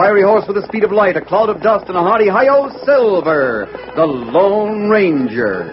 fiery horse with the speed of light, a cloud of dust, and a hearty hi-yo Silver, the Lone Ranger.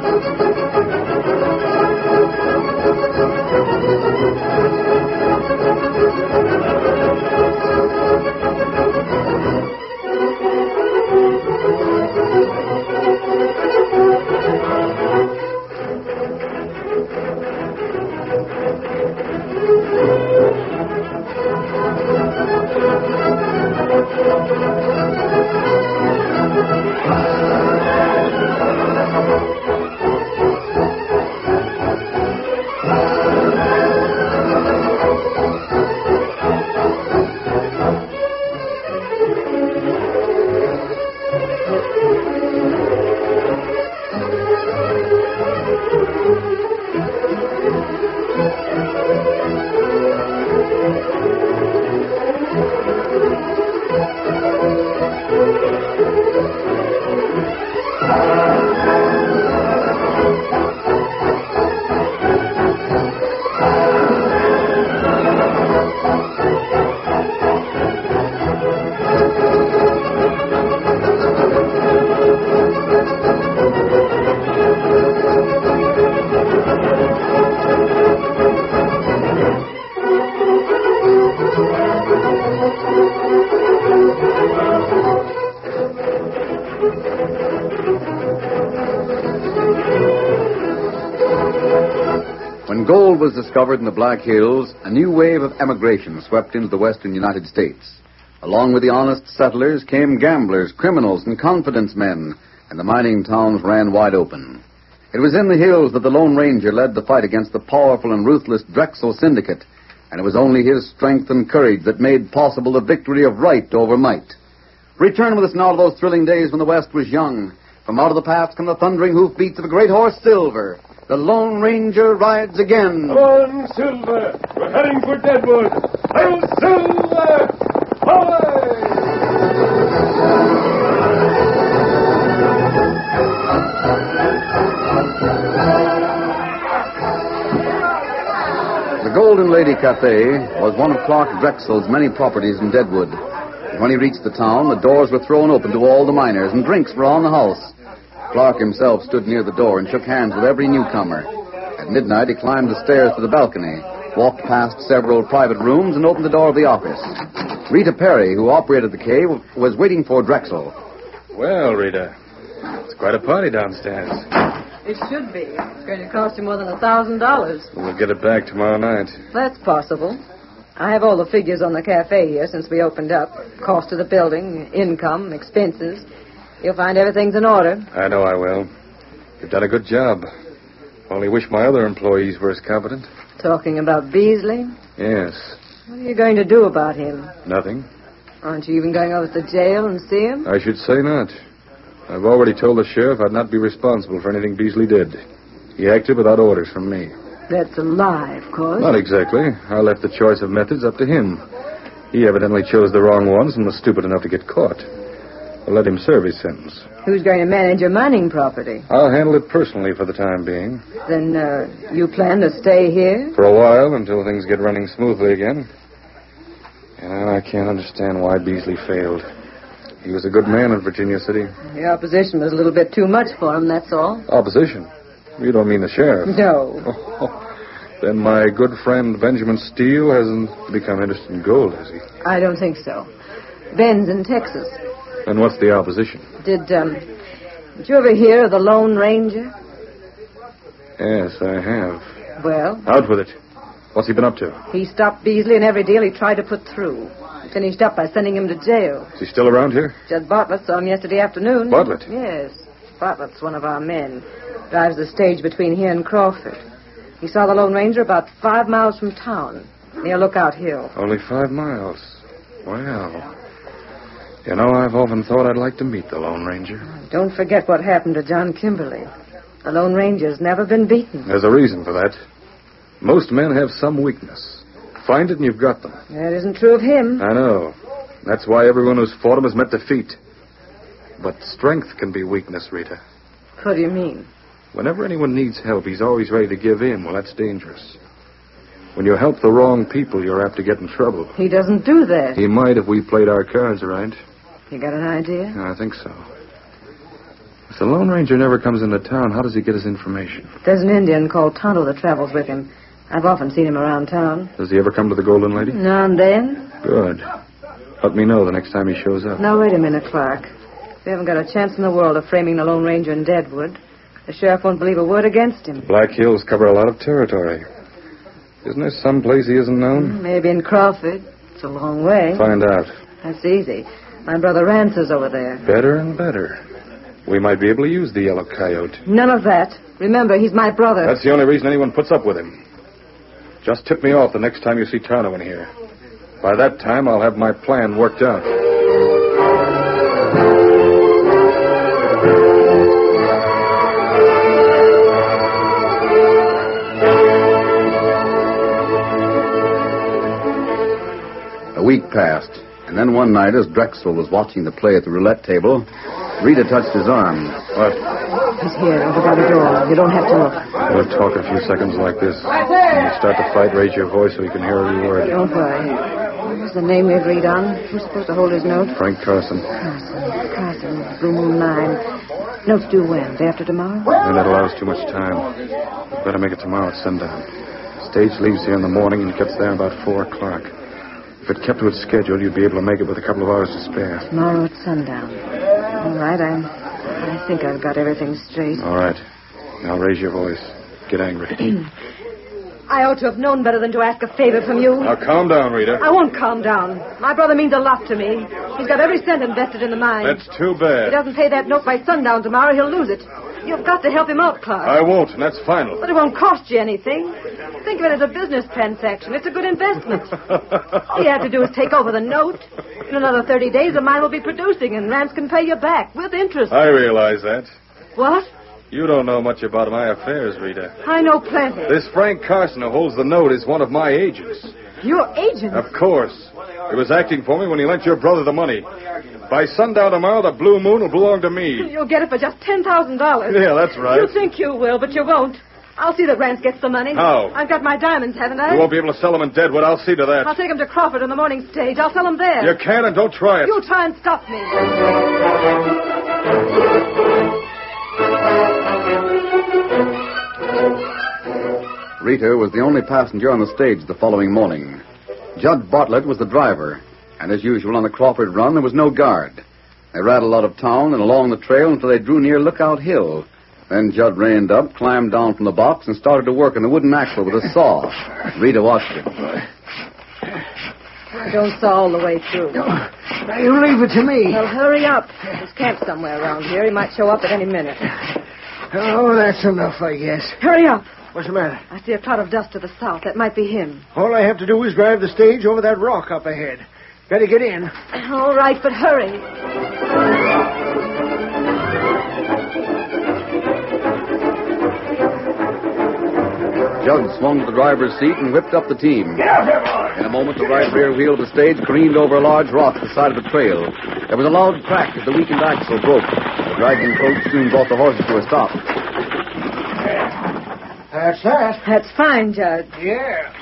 When gold was discovered in the Black Hills, a new wave of emigration swept into the western United States. Along with the honest settlers came gamblers, criminals, and confidence men, and the mining towns ran wide open. It was in the hills that the Lone Ranger led the fight against the powerful and ruthless Drexel Syndicate, and it was only his strength and courage that made possible the victory of right over might. Return with us now to those thrilling days when the West was young. From out of the past come the thundering hoofbeats of a great horse, Silver. The Lone Ranger rides again. Come on, Silver. We're heading for Deadwood. Hail, Silver! Away! The Golden Lady Cafe was one of Clark Drexel's many properties in Deadwood. When he reached the town, the doors were thrown open to all the miners, and drinks were on the house. Clark himself stood near the door and shook hands with every newcomer. At midnight, he climbed the stairs to the balcony, walked past several private rooms, and opened the door of the office. Rita Perry, who operated the cave, was waiting for Drexel. Well, Rita, it's quite a party downstairs. It should be. It's going to cost you more than $1,000. We'll get it back tomorrow night. That's possible. I have all the figures on the cafe here since we opened up. Cost of the building, income, expenses. You'll find everything's in order. I know I will. You've done a good job. Only wish my other employees were as competent. Talking about Beasley? Yes. What are you going to do about him? Nothing. Aren't you even going over to the jail and see him? I should say not. I've already told the sheriff I'd not be responsible for anything Beasley did. He acted without orders from me. That's a lie, of course. Not exactly. I left the choice of methods up to him. He evidently chose the wrong ones and was stupid enough to get caught. I'll let him serve his sentence. Who's going to manage your mining property? I'll handle it personally for the time being. Then, you plan to stay here? For a while, until things get running smoothly again. And I can't understand why Beasley failed. He was a good man in Virginia City. The opposition was a little bit too much for him, that's all. Opposition? You don't mean the sheriff? No. Then my good friend Benjamin Steele hasn't become interested in gold, has he? I don't think so. Ben's in Texas. And what's the opposition? Did you ever hear of the Lone Ranger? Yes, I have. Well? Out with it. What's he been up to? He stopped Beasley in every deal he tried to put through. Finished up by sending him to jail. Is he still around here? Judge Bartlett saw him yesterday afternoon. Bartlett? Yes. Bartlett's one of our men. Drives the stage between here and Crawford. He saw the Lone Ranger about 5 miles from town, near Lookout Hill. Only 5 miles. Well, you know, I've often thought I'd like to meet the Lone Ranger. Don't forget what happened to John Kimberly. The Lone Ranger's never been beaten. There's a reason for that. Most men have some weakness. Find it and you've got them. That isn't true of him. I know. That's why everyone who's fought him has met defeat. But strength can be weakness, Rita. What do you mean? Whenever anyone needs help, he's always ready to give in. Well, that's dangerous. When you help the wrong people, you're apt to get in trouble. He doesn't do that. He might if we played our cards right. You got an idea? I think so. If the Lone Ranger never comes into town, how does he get his information? There's an Indian called Tonto that travels with him. I've often seen him around town. Does he ever come to the Golden Lady? Now and then. Good. Let me know the next time he shows up. Now, wait a minute, Clark. We haven't got a chance in the world of framing the Lone Ranger in Deadwood. The sheriff won't believe a word against him. Black Hills cover a lot of territory. Isn't there some place he isn't known? Maybe in Crawford. It's a long way. Find out. That's easy. My brother Rance is over there. Better and better. We might be able to use the Yellow Coyote. None of that. Remember, he's my brother. That's the only reason anyone puts up with him. Just tip me off the next time you see Tarno in here. By that time, I'll have my plan worked out. A week passed, and then one night, as Drexel was watching the play at the roulette table, Rita touched his arm. What? He's here, over by the door. You don't have to look. We'll talk a few seconds like this. When you start to fight, raise your voice so we can hear every word. Don't worry. What was the name we agreed on? Who's supposed to hold his note? Frank Carson. Carson. Blue Moon 9. Notes due when? Day after tomorrow? Then that allows too much time. We'd better make it tomorrow at sundown. Stage leaves here in the morning and gets there about 4 o'clock. If it kept to its schedule, you'd be able to make it with a couple of hours to spare. Tomorrow at sundown. All right, I think I've got everything straight. All right. Now raise your voice. Get angry. I ought to have known better than to ask a favor from you. Now calm down, Rita. I won't calm down. My brother means a lot to me. He's got every cent invested in the mine. That's too If bad. he doesn't pay that note by sundown tomorrow, he'll lose it. You've got to help him out, Clark. I won't, and that's final. But it won't cost you anything. Think of it as a business transaction. It's a good investment. All you have to do is take over the note. In another 30 days, the mine will be producing, and Rance can pay you back with interest. I realize that. What? You don't know much about my affairs, Rita. I know plenty. This Frank Carson who holds the note is one of my agents. Your agent? Of course. He was acting for me when he lent your brother the money. By sundown tomorrow, the Blue Moon will belong to me. You'll get it for just $10,000. Yeah, that's right. You think you will, but you won't. I'll see that Rance gets the money. How? I've got my diamonds, haven't I? You won't be able to sell them in Deadwood. I'll see to that. I'll take them to Crawford on the morning stage. I'll sell them there. You can, and don't try it. You try and stop me. Rita was the only passenger on the stage the following morning. Judd Bartlett was the driver, and as usual on the Crawford run, there was no guard. They rattled out of town and along the trail until they drew near Lookout Hill. Then Judd reined up, climbed down from the box, and started to work on the wooden axle with a saw. Rita watched him. Don't saw all the way through. Now, you leave it to me. Well, hurry up. There's camp somewhere around here. He might show up at any minute. Oh, that's enough, I guess. Hurry up. What's the matter? I see a cloud of dust to the south. That might be him. All I have to do is drive the stage over that rock up ahead. Better get in. All right, but hurry. Judd swung to the driver's seat and whipped up the team. Get out there, boy. In a moment, the right rear wheel of the stage careened over a large rock at the side of the trail. There was a loud crack as the weakened axle broke. The dragging coach soon brought the horses to a stop. That's that. That's fine, Judd. Yeah.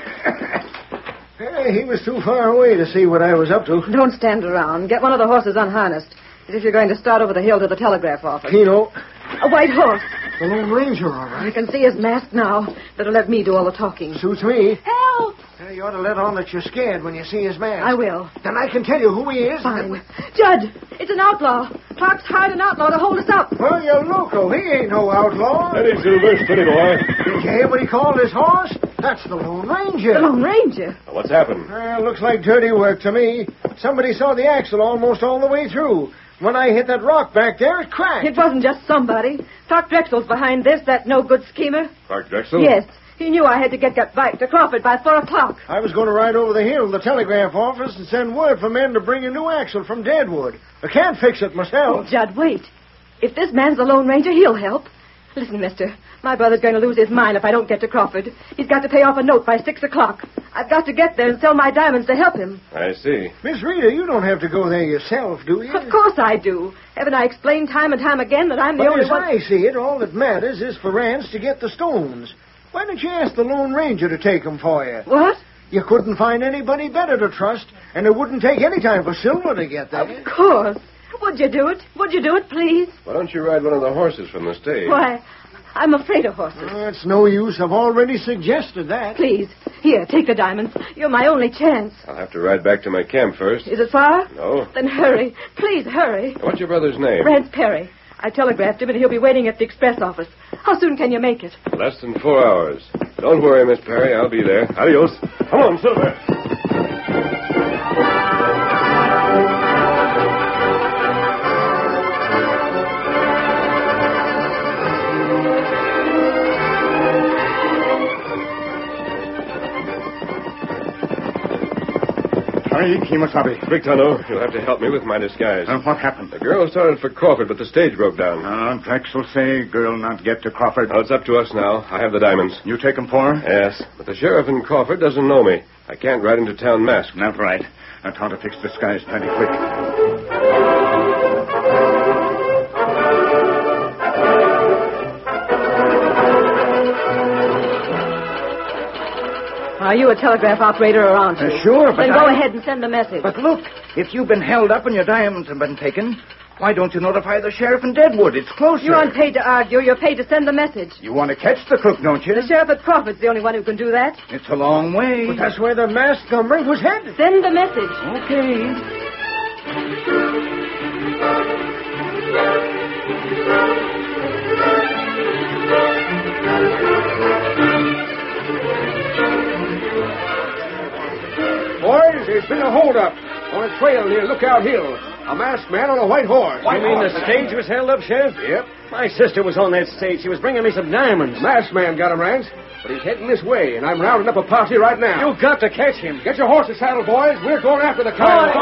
Hey, he was too far away to see what I was up to. Don't stand around. Get one of the horses unharnessed, as if you're going to start over the hill to the telegraph office. Keno, A white horse. the Lone Ranger, all I right. can see his mask now. Better let me do all the talking. Suits me. Help! You ought to let on that you're scared when you see his mask. I will. Then I can tell you who he is. Fine. Judd, it's an outlaw. Clark's hired an outlaw to hold us up. Well, you're loco. He ain't no outlaw. Steady, Silver. Steady, boy. Did you hear what he called his horse? That's the Lone Ranger. The Lone Ranger. What's happened? Looks like dirty work to me. Somebody saw the axle almost all the way through. When I hit that rock back there, it cracked. It wasn't just somebody. Clark Drexel's behind this, that no-good schemer. Clark Drexel? Yes. He knew I had to get back to Crawford by 4 o'clock. I was going to ride over the hill to the telegraph office and send word for men to bring a new axle from Deadwood. I can't fix it myself. Judd, wait. If this man's the Lone Ranger, he'll help. Listen, mister. My brother's going to lose his mind if I don't get to Crawford. He's got to pay off a note by 6 o'clock. I've got to get there and sell my diamonds to help him. I see. Miss Rita, you don't have to go there yourself, do you? Of course I do. Haven't I explained time and time again that I'm the But only as one... I see it, all that matters is for Rance to get the stones. Why don't you ask the Lone Ranger to take 'em for you? What? You couldn't find anybody better to trust, and it wouldn't take any time for Silver to get there. Of course. Would you do it? Would you do it, please? Why don't you ride one of the horses from the stage? Why, I'm afraid of horses. It's no use. I've already suggested that. Please, here, take the diamonds. You're my only chance. I'll have to ride back to my camp first. Is it far? No. Then hurry. Please, hurry. What's your brother's name? Rance Perry. I telegraphed him, and he'll be waiting at the express office. How soon can you make it? Less than 4 hours. Don't worry, Miss Perry. I'll be there. Adios. Come on, Silver. Hi, Kemosabe. Quick, Tonto. You'll have to help me with my disguise. What happened? The girl started for Crawford, but the stage broke down. Drexel say girl not get to Crawford. Well, it's up to us now. I have the diamonds. You take 'em for her? Yes, but the sheriff in Crawford doesn't know me. I can't ride into town masked. Not right. I taught to fix disguise plenty quick. Are you a telegraph operator or aren't you? Sure, but Then go ahead and send a message. But look, if you've been held up and your diamonds have been taken, why don't you notify the sheriff in Deadwood? It's closer. You aren't paid to argue. You're paid to send the message. You want to catch the crook, don't you? The sheriff at Crawford's the only one who can do that. It's a long way. But that's where the masked gunman was headed. Send the message. Okay. Boys, there's been a holdup on a trail near Lookout Hill. A masked man on a white horse. You mean the stage was held up, Sheriff? Yep. My sister was on that stage. She was bringing me some diamonds. Masked man got him, Rance. But he's heading this way, and I'm rounding up a posse right now. You've got to catch him. Get your horses saddled, boys. We're going after the coyote.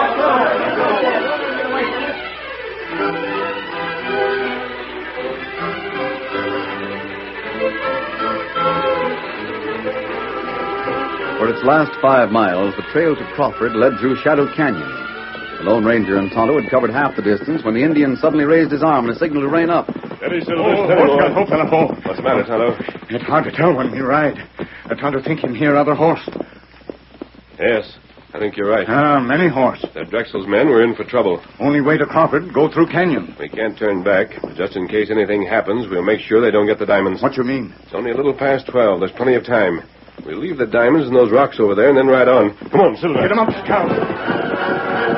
For its last 5 miles, the trail to Crawford led through Shadow Canyon. The Lone Ranger and Tonto had covered half the distance when the Indian suddenly raised his arm in a signal to rein up. Steady, Silver. What's the matter, Tonto? It's hard to tell when we ride. Tonto think him hear other horse. Yes, I think you're right. Many horse. The Drexel's men were in for trouble. Only way to Crawford, go through canyon. We can't turn back. Just in case anything happens, we'll make sure they don't get the diamonds. What you mean? It's only a little past 12. There's plenty of time. We'll leave the diamonds in those rocks over there and then ride on. Come on, Silver. Get 'em up, Scout.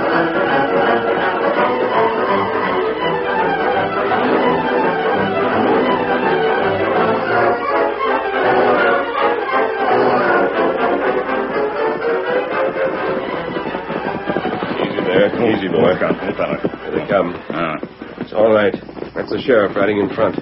Easy, boy. Here they come. It's all right. That's the sheriff riding in front.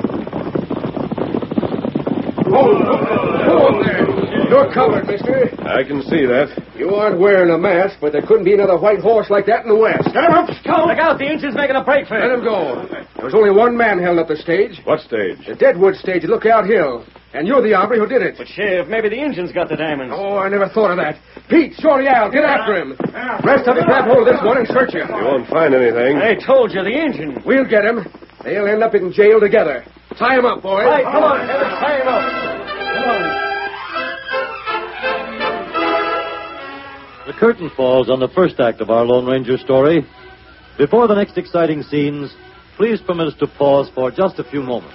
Hold there. You're covered, mister. I can see that. You aren't wearing a mask, but there couldn't be another white horse like that in the West. Get him up, Scout. Look out, the Indian's making a break for Let him go. There was only one man held up the stage. What stage? The Deadwood stage at Lookout Hill. And you're the hombre who did it. But, Sheriff, maybe the Indian's got the diamonds. Oh, I never thought of that. Pete, Shorty Al, get after him. Rest of you grab hold of this one and search him. You won't find anything. I told you, the Indian. We'll get him. They'll end up in jail together. Tie him up, boys. Right, come on, Sheriff, tie him up. Come on. The curtain falls on the first act of our Lone Ranger story. Before the next exciting scenes, please permit us to pause for just a few moments.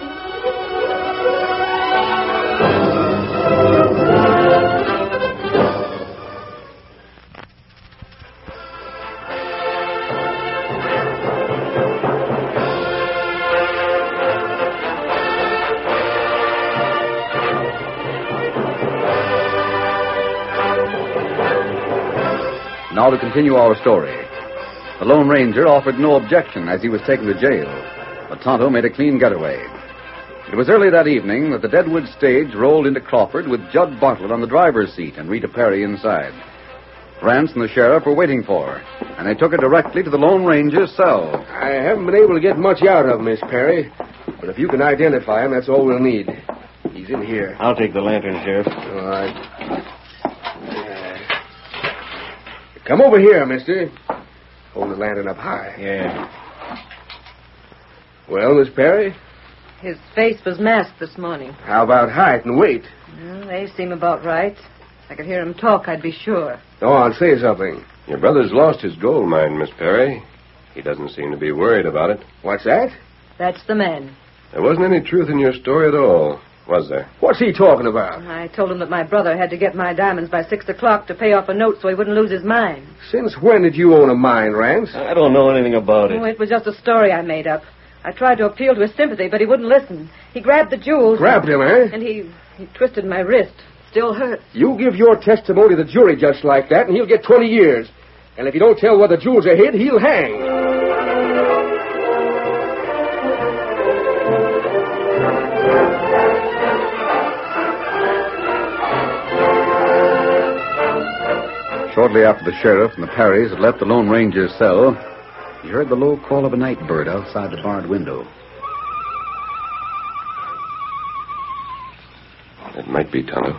Now to continue our story. The Lone Ranger offered no objection as he was taken to jail, but Tonto made a clean getaway. It was early that evening that the Deadwood stage rolled into Crawford with Judd Bartlett on the driver's seat and Rita Perry inside. Rance and the sheriff were waiting for her, and they took her directly to the Lone Ranger's cell. I haven't been able to get much out of him, Miss Perry. But if you can identify him, that's all we'll need. He's in here. I'll take the lantern, Sheriff. All right. Come over here, mister. Hold the lantern up high. Yeah. Well, Miss Perry, His face was masked this morning. How about height and weight? Well, they seem about right. If I could hear him talk, I'd be sure. Go on, say something. Your brother's lost his gold mine, Miss Perry. He doesn't seem to be worried about it. What's that? That's the man. There wasn't any truth in your story at all, was there? What's he talking about? I told him that my brother had to get my diamonds by 6 o'clock to pay off a note so he wouldn't lose his mine. Since when did you own a mine, Rance? I don't know anything about it. Oh, it was just a story I made up. I tried to appeal to his sympathy, but he wouldn't listen. He grabbed the jewels. Grabbed him, eh? And he twisted my wrist. Still hurts. You give your testimony to the jury just like that, and he'll get 20 years. And if you don't tell where the jewels are hid, he'll hang. Shortly after the sheriff and the Parrys had left the Lone Ranger's cell, he heard the low call of a night bird outside the barred window. It might be Tonto.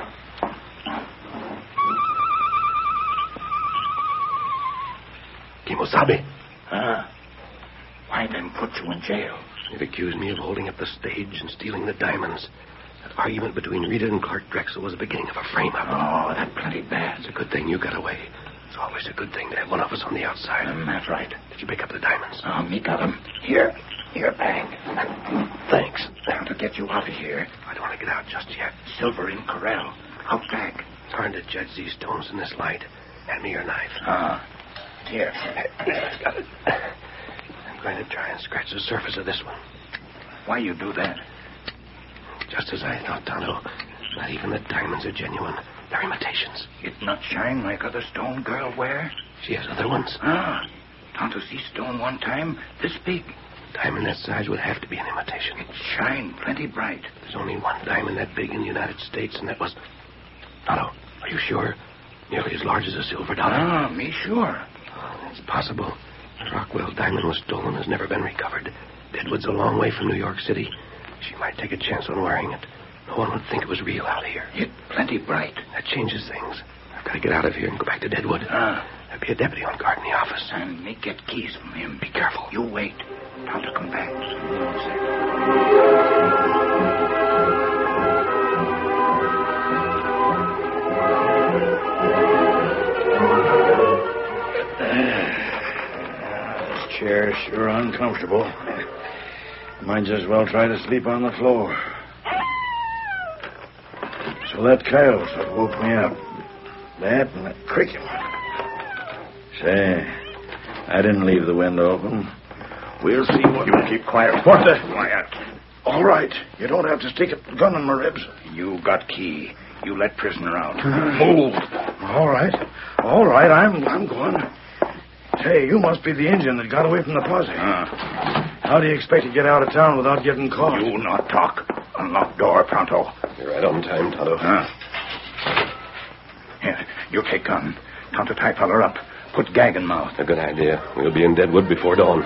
Kimosabe. Why then put you in jail? They've accused me of holding up the stage and stealing the diamonds. That argument between Rita and Clark Drexel was the beginning of a frame-up. Oh, that's plenty bad. It's a good thing you got away. It's always a good thing to have one of us on the outside. That's right. Did you pick up the diamonds? Oh, me got them. Here, bag. Thanks. Now to get you out of here. I don't want to get out just yet. Silver in corral. Out back. It's hard to judge these stones in this light. Hand me your knife. Here. Got it. I'm going to try and scratch the surface of this one. Why you do that? Just as I thought, Tonto. Not even the diamonds are genuine. They're imitations. It not shine like other stone girl wear? She has other ones. Tonto see stone one time, this big. Diamond that size would have to be an imitation. It shine plenty bright. There's only one diamond that big in the United States, and that was... Tonto, are you sure? Nearly as large as a silver dollar. Me sure. It's possible. The Rockwell diamond was stolen, has never been recovered. Deadwood's a long way from New York City. She might take a chance on wearing it. No one would think it was real out here. It plenty bright. That changes things. I've got to get out of here and go back to Deadwood. There'll be a deputy on guard in the office. And me get keys from him. Be careful. You wait. Tonto come back. This chair's sure uncomfortable. Might as well try to sleep on the floor. So that coyote's what woke me up. That and that cricket. Say, I didn't leave the window open. We'll see what... You keep quiet. What the... Quiet. All right. You don't have to stick a gun in my ribs. You got key. You let prisoner out. Move. All right. All right, I'm going. Say, you must be the Indian that got away from the posse. How do you expect to get out of town without getting caught? You not talk. Unlock door, pronto. You're right on time, Tonto. Here, you take gun. Tonto tie feller up. Put gag in mouth. A good idea. We'll be in Deadwood before dawn.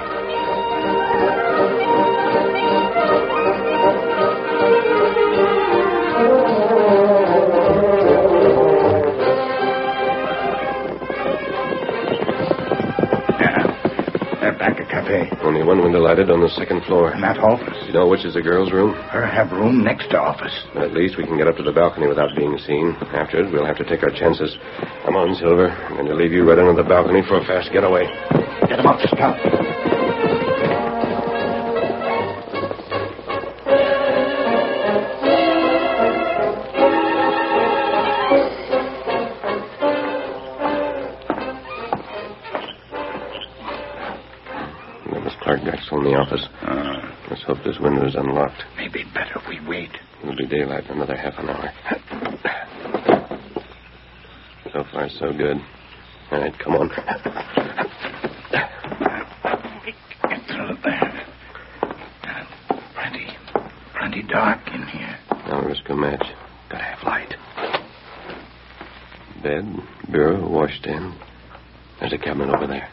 Back at cafe. Only one window lighted on the second floor. In that office. You know which is the girl's room? Her have room next to office. But at least we can get up to the balcony without being seen. After it, we'll have to take our chances. Come on, Silver. I'm going to leave you right under the balcony for a fast getaway. Get him up, Scout. Clark Drexel in the office. Let's hope this window is unlocked. Maybe better if we wait. It'll be daylight in another half an hour. So far, so good. All right, come on. Get through there. Plenty dark in here. I'll risk a match. Gotta have light. Bed, bureau, washstand. There's a cabinet over there.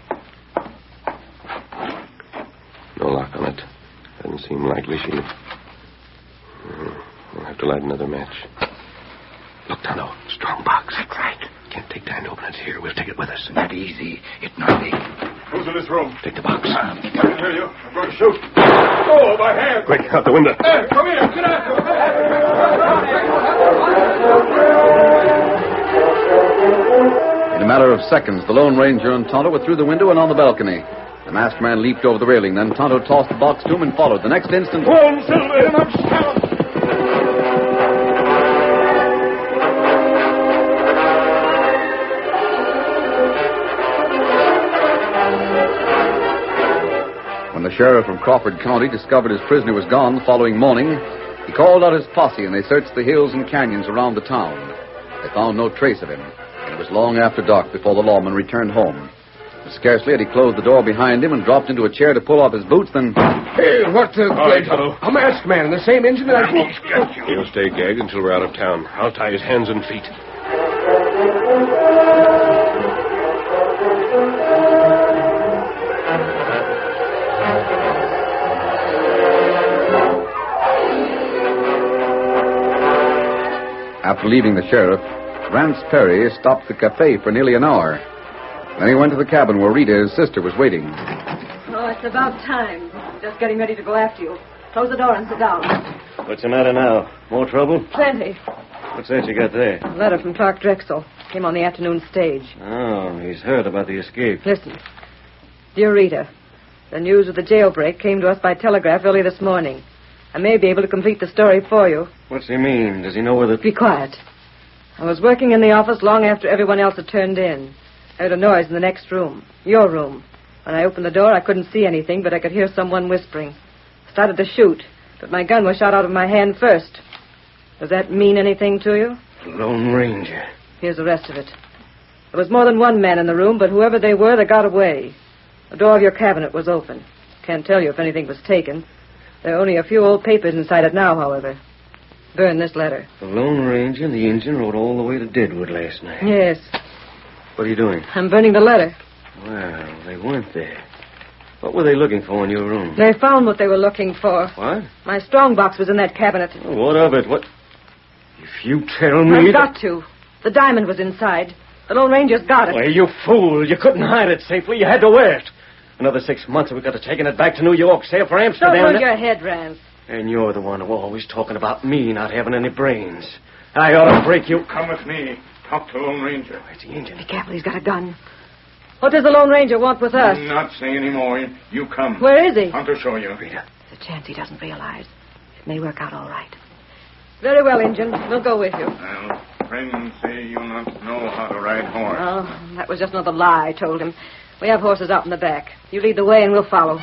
No lock on it. Doesn't seem likely she... We'll have to light another match. Look, Tonto. Strong box. That's right. Can't take time to open it here. We'll take it with us. Not easy. It not big. Who's in this room? Take the box. I can hear you. I'm going to shoot. Oh, my hand. Quick, out the window. Hey, come here. Get out. In a matter of seconds, the Lone Ranger and Tonto were through the window and on the balcony. The masked man leaped over the railing. Then Tonto tossed the box to him and followed. The next instant... One, Silver, and I'm shot. When the sheriff of Crawford County discovered his prisoner was gone the following morning, he called out his posse and they searched the hills and canyons around the town. They found no trace of him, and it was long after dark before the lawman returned home. But scarcely had he closed the door behind him and dropped into a chair to pull off his boots, then... Hey, what the... All right, Tonto. A masked man in the same engine that I... He'll stay gagged until we're out of town. I'll tie his hands and feet. After leaving the sheriff, Rance Perry stopped the cafe for nearly an hour. Then he went to the cabin where Rita, his sister, was waiting. Oh, it's about time. Just getting ready to go after you. Close the door and sit down. What's the matter now? More trouble? Plenty. What's that you got there? A letter from Clark Drexel. Came on the afternoon stage. Oh, he's heard about the escape. Listen. Dear Rita, the news of the jailbreak came to us by telegraph early this morning. I may be able to complete the story for you. What's he mean? Does he know where the... Be quiet. I was working in the office long after everyone else had turned in. I heard a noise in the next room. Your room. When I opened the door, I couldn't see anything, but I could hear someone whispering. Started to shoot, but my gun was shot out of my hand first. Does that mean anything to you? Lone Ranger. Here's the rest of it. There was more than one man in the room, but whoever they were, they got away. The door of your cabinet was open. Can't tell you if anything was taken. There are only a few old papers inside it now, however. Burn this letter. The Lone Ranger and the engine rode all the way to Deadwood last night. Yes. What are you doing? I'm burning the letter. Well, they weren't there. What were they looking for in your room? They found what they were looking for. What? My strongbox was in that cabinet. Oh, what of it? What? If you tell me... I've got to. The diamond was inside. The Lone Ranger's got it. Why, you fool. You couldn't hide it safely. You had to wear it. Another 6 months and we could have taken it back to New York, sail for Amsterdam. Don't lose your head, Rance. And you're the one who always talking about me not having any brains. I ought to break you. Come with me. Talk to Lone Ranger. It's the engine. Be careful, he's got a gun. What does the Lone Ranger want with us? Not say any more. You come. Where is he? Want to show you. Rita. There's a chance he doesn't realize. It may work out all right. Very well, Injun. We'll go with you. Well, friends say you not know how to ride horse. Oh, that was just another lie I told him. We have horses out in the back. You lead the way and we'll follow.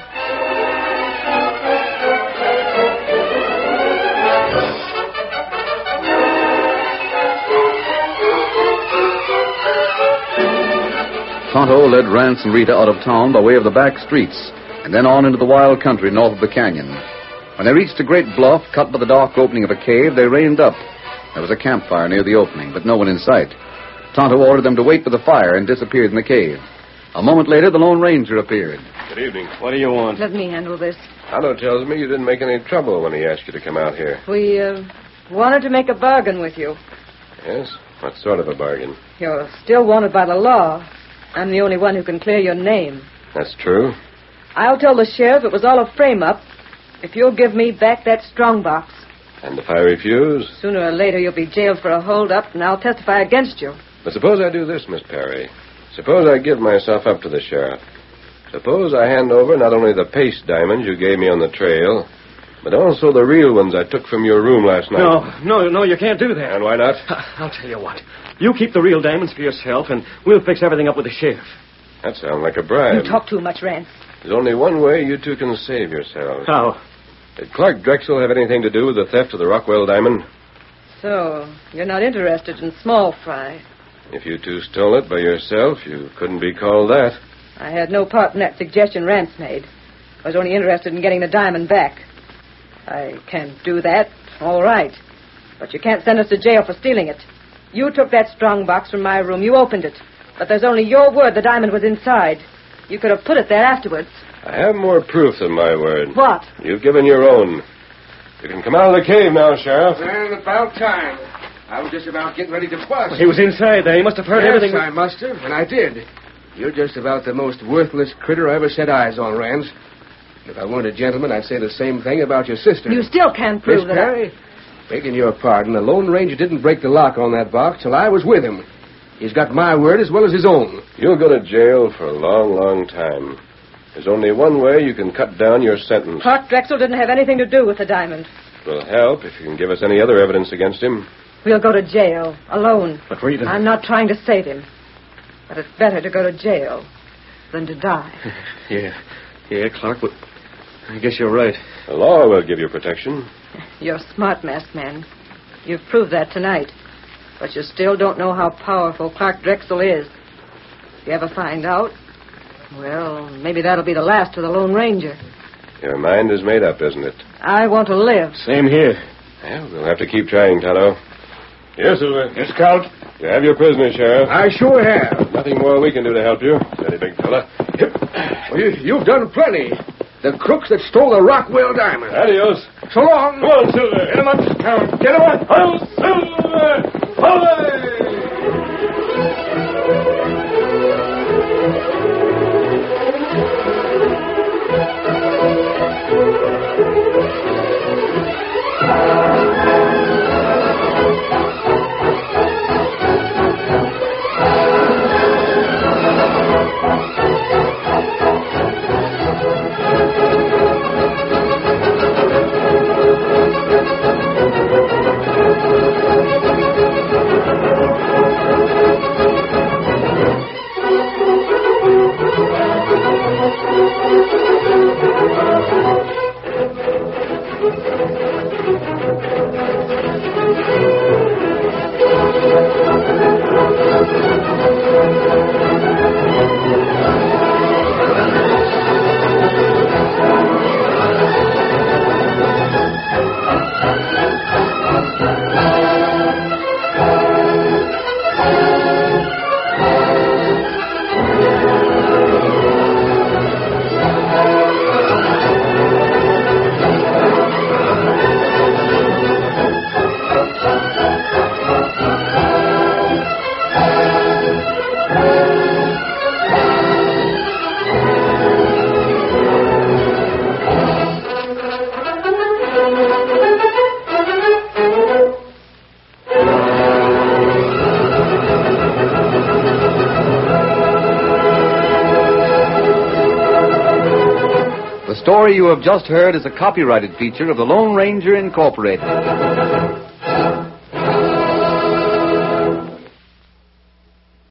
Tonto led Rance and Rita out of town by way of the back streets and then on into the wild country north of the canyon. When they reached a great bluff cut by the dark opening of a cave, they reined up. There was a campfire near the opening, but no one in sight. Tonto ordered them to wait for the fire and disappeared in the cave. A moment later, the Lone Ranger appeared. Good evening. What do you want? Let me handle this. Tonto tells me you didn't make any trouble when he asked you to come out here. We wanted to make a bargain with you. Yes? What sort of a bargain? You're still wanted by the law. I'm the only one who can clear your name. That's true. I'll tell the sheriff it was all a frame-up if you'll give me back that strongbox. And if I refuse? Sooner or later, you'll be jailed for a hold-up, and I'll testify against you. But suppose I do this, Miss Perry. Suppose I give myself up to the sheriff. Suppose I hand over not only the paste diamonds you gave me on the trail, but also the real ones I took from your room last night. No, you can't do that. And why not? I'll tell you what. You keep the real diamonds for yourself, and we'll fix everything up with the sheriff. That sounds like a bribe. You talk too much, Rance. There's only one way you two can save yourselves. How? Did Clark Drexel have anything to do with the theft of the Rockwell diamond? So, you're not interested in small fry. If you two stole it by yourself, you couldn't be called that. I had no part in that suggestion Rance made. I was only interested in getting the diamond back. I can't do that. All right. But you can't send us to jail for stealing it. You took that strongbox from my room. You opened it. But there's only your word the diamond was inside. You could have put it there afterwards. I have more proof than my word. What? You've given your own. You can come out of the cave now, Sheriff. And about time. I was just about getting ready to bust. He was inside there. He must have heard everything. I must have, and I did. You're just about the most worthless critter I ever set eyes on, Rance. If I weren't a gentleman, I'd say the same thing about your sister. You still can't prove Miss Perry, begging your pardon, the Lone Ranger didn't break the lock on that box till I was with him. He's got my word as well as his own. You'll go to jail for a long, long time. There's only one way you can cut down your sentence. Clark Drexel didn't have anything to do with the diamond. It will help if you can give us any other evidence against him. We'll go to jail, alone. But Rita... I'm not trying to save him. But it's better to go to jail than to die. Yeah, Clark, but I guess you're right. The law will give you protection. You're smart, masked man. You've proved that tonight. But you still don't know how powerful Clark Drexel is. If you ever find out, well, maybe that'll be the last of the Lone Ranger. Your mind is made up, isn't it? I want to live. Same here. Well, we'll have to keep trying, Tonto. Yes, Silver. Yes, Scout? You have your prisoner, Sheriff. I sure have. Nothing more we can do to help you. Steady, big fella. Well, you've done plenty. The crooks that stole the Rockwell diamond. Adios. So long. Come on, Silver. Get him up, Scout. Get him up. Oh, Silver! The story you have just heard is a copyrighted feature of the Lone Ranger Incorporated.